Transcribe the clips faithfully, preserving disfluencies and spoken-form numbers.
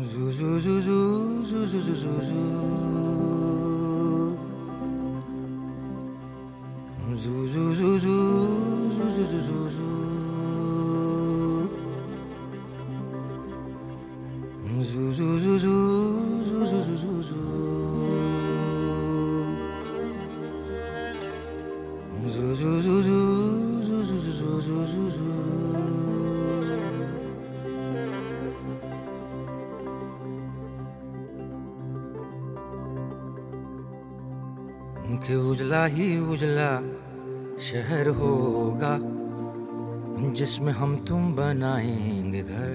कि उजला ही उजला शहर होगा जिसमें हम तुम बनाएंगे घर,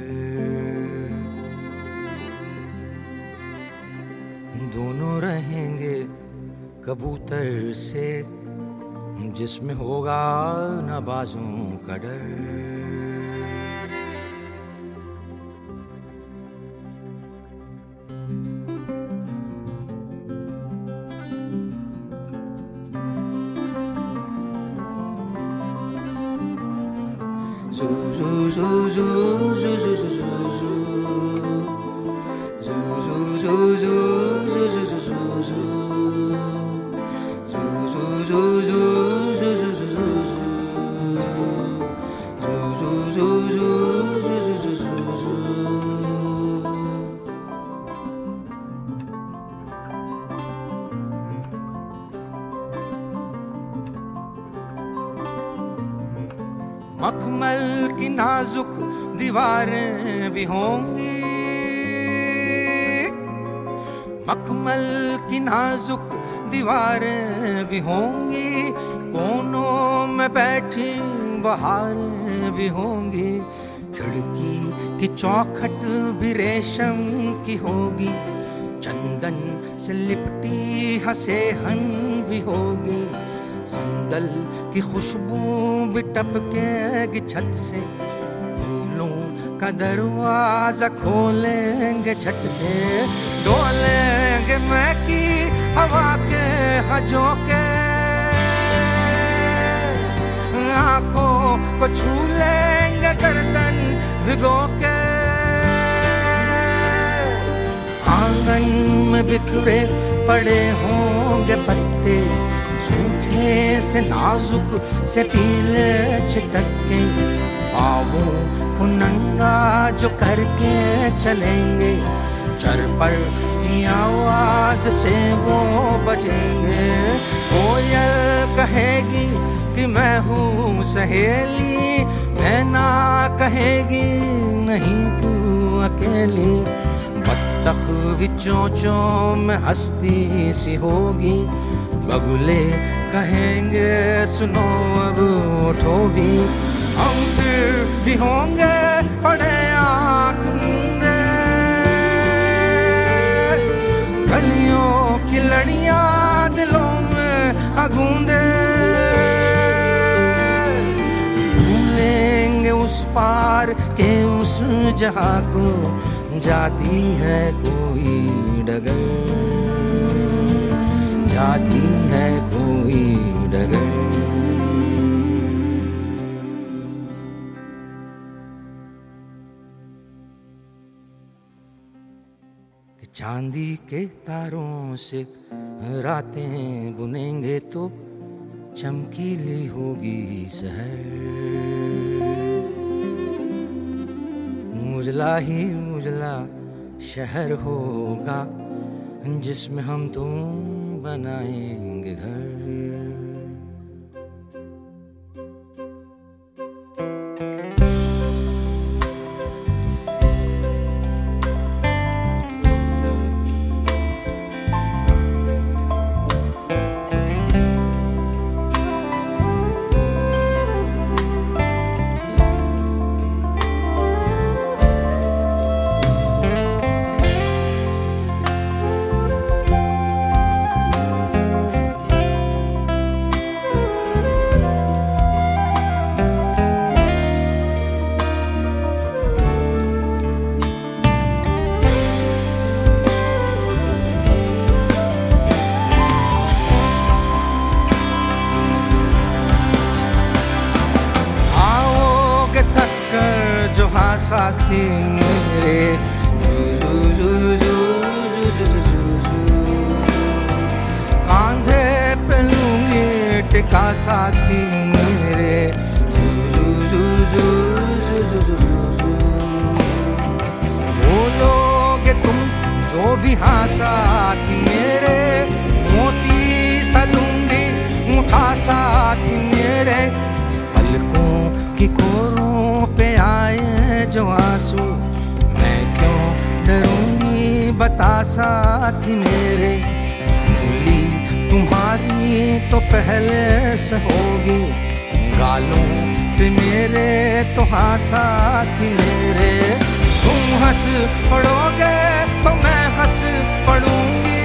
दोनों रहेंगे कबूतर से जिसमें होगा न बाजों का डर। मखमल की नाजुक दीवारें भी होंगी, मखमल की नाजुक दीवारें भी होंगी, कोनों में बैठी बहारें भी होंगी, खिड़की की चौखट भी रेशम की होगी, चंदन से लिपटी हंसेहन भी होगी, संदल की खुशबू भी टपकेगी छत से, फूलों का दरवाजा खोलेंगे छत से, डोलेंगे महकी हवा के झोंके, आंखों को छू लेंगे गर्दन भिगो के, आंगन में बिखरे पड़े होंगे पत्ते, सूखे से नाजुक से पीले छिटके, पाँवों को नंगा जो करके चलेंगे, चरपर की आवाज से वो बजेंगे, कोयल कहेगी कि मैं हूँ सहेली, मैना कहेगी नहीं तू अकेली, बत्तख भी चोंचों में हस्ती सी होगी, बगुले कहेंगे सुनो अब उठो भी, हम फिर भी होंगे पड़े आँख मूंदे, गलियों की लड़ियाँ दिलों में अगूंदे, भूलेंगे उस पार के उस जहाँ को जाती है कोई डगर, जाती है कोई डगर। कि चांदी के तारों से रातें बुनेंगे तो चमकीली होगी शहर, उजला ही उजला शहर होगा जिसमें हम तुम बनाएंगे घर। साथी मेरे का साथी मेरे। जू जू जू जू जू जू जू जू जू। बोलोगे तुम जो भी हाँ साथी मेरे, मोती सलूंगी मुठा साथी मेरे। पलकों की कोरों पे आए जो आंसू, मैं क्यों डरूंगी बता साथी मेरे। भूली तुम्हारी तो पहले से होगी, गालों पे मेरे तो हाँ साथी मेरे। तुम हंस पड़ोगे तो मैं हंस पड़ूंगी,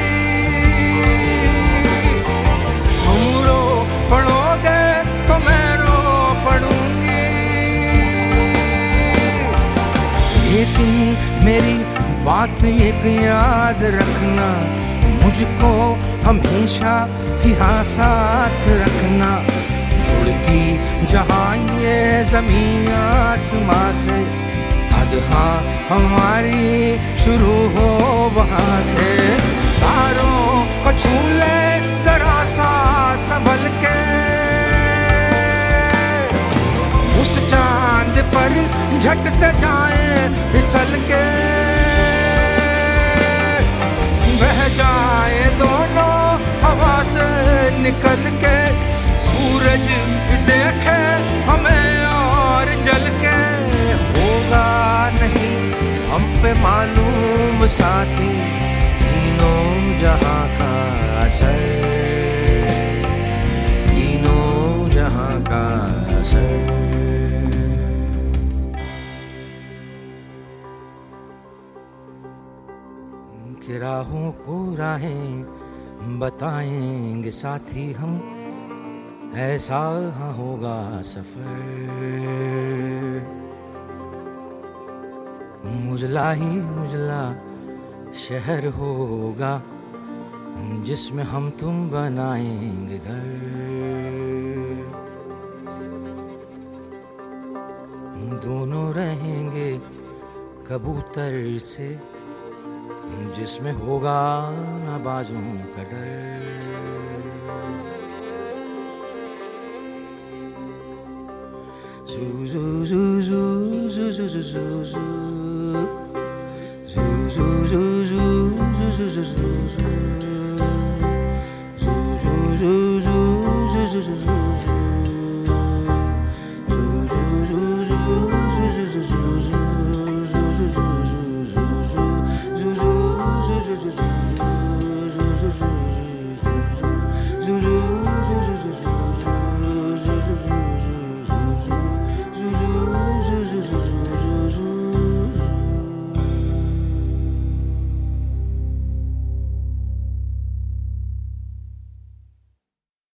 तुम रो पड़ोगे तो मैं रो पड़ूंगी। लेकिन मेरी बात एक याद रखना, मुझको हमेशा यहाँ साथ रखना। जुड़ती जहाँ ये ज़मीन आसमां से, अदहा हमारी शुरू हो वहाँ से। तारों को छू ले जरा सा संभल के, उस चांद पर झट से जाए फिसल के। बह जाए दोनों हवा से निकल के, सूरज देखे हमें और जल के। होगा नहीं हम पे मालूम साथी, तीनों जहां का असर, तीनों जहां का असर। कि राहों को राहें बताएंगे साथी हम, ऐसा होगा सफर। उजला ही उजला शहर होगा, जिसमें हम तुम बनाएंगे घर। दोनों रहेंगे कबूतर से, जिसमें होगा ना बाजों का डर। Zoo zoo zoo zoo zoo zoo zoo zoo zoo zoo zoo zoo zoo zoo zoo zoo